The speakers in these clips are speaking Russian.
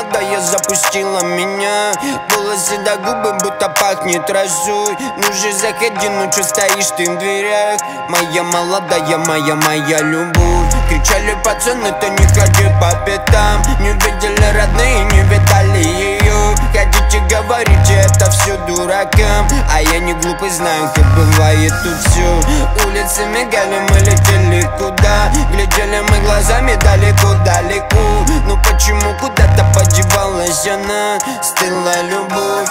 молодая запустила меня. Волосы до губы, будто пахнет росой. Ну же заходи, ну чё стоишь ты в дверях? Моя молодая, моя любовь. Кричали пацаны, ты не ходи по пятам. Не видели родные, не видали ее. Хотите, говорите, это все дуракам. А я не глупый, знаю, как бывает тут все. Улицы мигали, мы летели куда? Глядели мы глазами далеко. Ну почему куда-то подевалась она? Стыла любовь.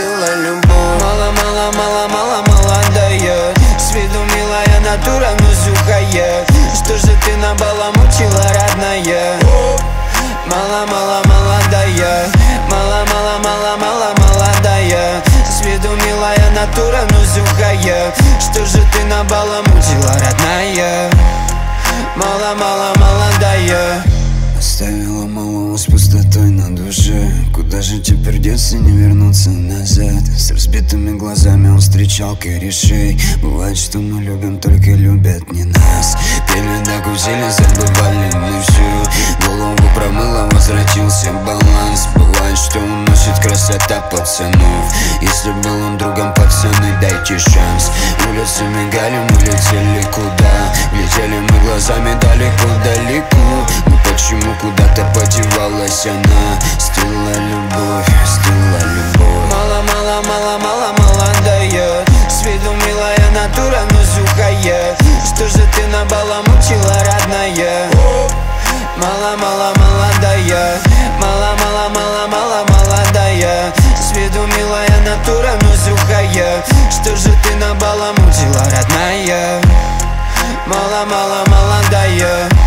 Мало молодая. С виду милая натура, но сухая. Что же ты набаламутила, родная? Мало молодая. Мало молодая. С виду милая натура, но сухая. Что же ты набаламутила, родная? Мало молодая. Оставила малого с пустотой на душе. Куда же теперь деться, не вернуться назад? С разбитыми глазами он встречал корешей. Бывает, что мы любим, только любят не нас. Пели, докусили, забывали мы всю. Голову промыло, возвратился баланс. Бывает, что уносит красота пацанов. Если был он другом, пацаны, дайте шанс. Улицы мигали, мы летели куда? Глядели мы глазами далеко. Но почему куда-то подевалась она? Стыла любовь. Мало молодая. С виду милая натура, но сухая. Что же ты набаламутила, родная? Мало молодая. Мало молодая. С виду милая натура, но сухая. Что же ты набаламутила, родная? Мало молодая.